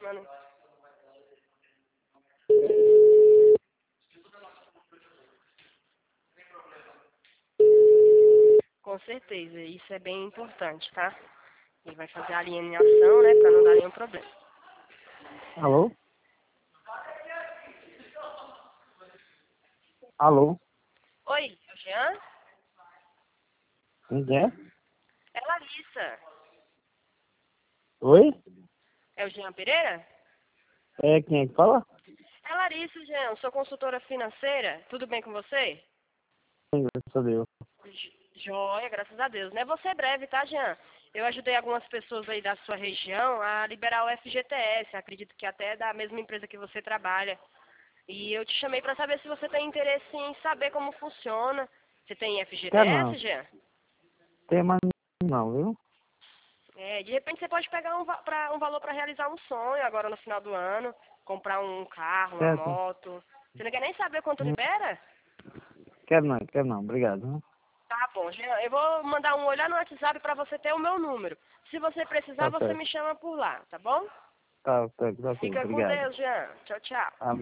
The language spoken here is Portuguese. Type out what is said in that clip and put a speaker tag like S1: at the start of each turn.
S1: funcionando. Com certeza, isso é bem importante, tá? Ele vai fazer a alienação, né, pra não dar nenhum problema.
S2: Alô? Alô?
S1: Oi, é o Jean?
S2: Quem é?
S1: É Larissa.
S2: Oi?
S1: É o Jean Pereira?
S2: É, quem é que fala?
S1: É Larissa, Jean. Sou consultora financeira. Tudo bem com você?
S2: Graças a Deus.
S1: Joia, graças a Deus. Não é você breve, tá, Jean? Eu ajudei algumas pessoas aí da sua região a liberar o FGTS. Acredito que até é da mesma empresa que você trabalha. E eu te chamei para saber se você tem interesse em saber como funciona. Você tem
S2: Quer não.
S1: FGTS, Jean?
S2: Tem mais não, viu?
S1: É, de repente você pode pegar um valor para realizar um sonho agora no final do ano. Comprar um carro, uma
S2: Certo?
S1: moto. Você não quer nem saber quanto libera?
S2: Quer não. Obrigado. Viu?
S1: Tá bom, Jean. Eu vou mandar um olhar no WhatsApp para você ter o meu número. Se você precisar,
S2: Tá
S1: você
S2: certo.
S1: me chama por lá, tá bom?
S2: Tá certo, tá ok.
S1: Fica com
S2: Obrigado.
S1: Deus, Jean. Tchau, tchau.